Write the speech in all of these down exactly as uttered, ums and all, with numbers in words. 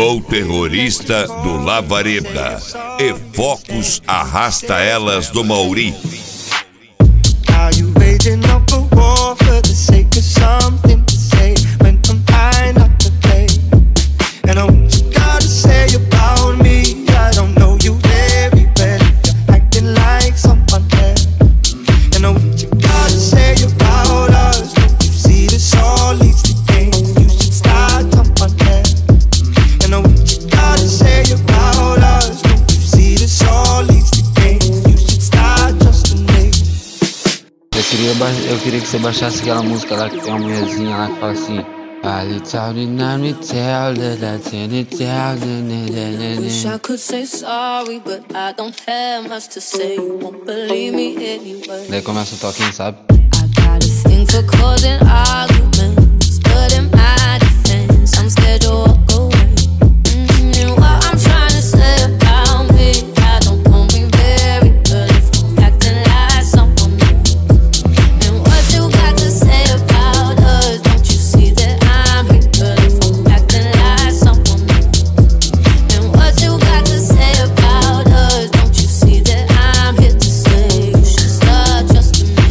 Flow terrorista do Lavareda e Focus arrasta elas do Mauri. Are you waging up a war for the sake of something to say when I'm high not to play? And I what you gotta say about me, I don't know you very well if you're acting like someone else. And I what you gotta say about us, don't you see this all leads to games, you should start someone else. And I what you gotta say about us, don't you see this all leads to games, you should start trusting me. Eu queria, ba eu queria que você baixasse aquela música lá que tem uma mulherzinha lá que fala assim. Wish I could say sorry, but I don't have much to say. You won't believe me anyway. Daí começa o toquinho, sabe? I got a thing for causing arguments, but in my defense, I'm scared to walk away. Mm-hmm. And what I'm trying to say about me, I don't know me very well if I'm acting like someone new. And what you got to say about us, don't you see that I'm here well if I'm acting like someone new. And what you got to say about us, don't you see that I'm here to say you should start trusting me.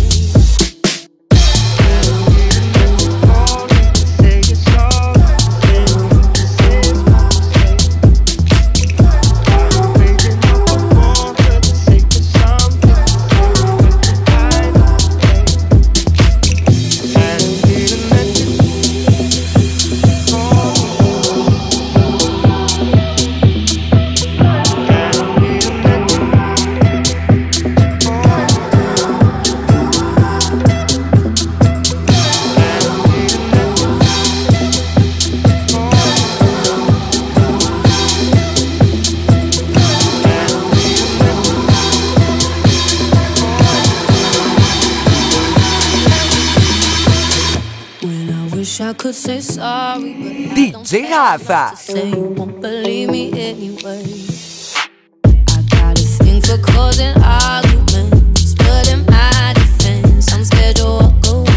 I could say sorry, but D J Rafa. say you won't believe me anyway. I got a thing for causing arguments, but in my defense, I'm scared to walk away.